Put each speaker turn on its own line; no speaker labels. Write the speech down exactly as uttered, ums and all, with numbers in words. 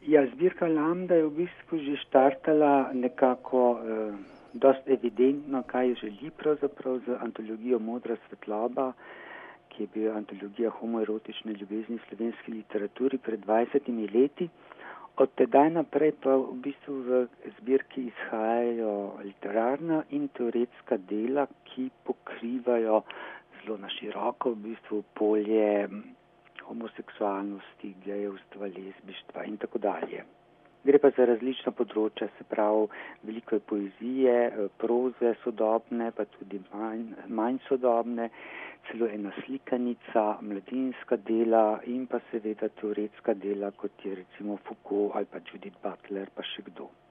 Ja, zbirka Lambda je v bistvu že štartala nekako eh, dost evidentno, kaj želi pravzaprav z antologijo Modra svetloba, ki je bila antologija homoerotične ljubezni v slovenski literaturi pred dvajsetimi leti. Od tedaj naprej pa v bistvu v zbirki izhajajo literarna in teoretska dela, ki pokrivajo zelo na široko v bistvu polje homoseksualnosti, gejevstva, lezbištva in tako dalje. Gre pa za različna področja, se pravi, veliko je poezije, proze sodobne, pa tudi manj, manj sodobne, celo ena slikanica, mladinska dela in pa seveda teoretska dela, kot je recimo Foucault ali pa Judith Butler, pa še kdo.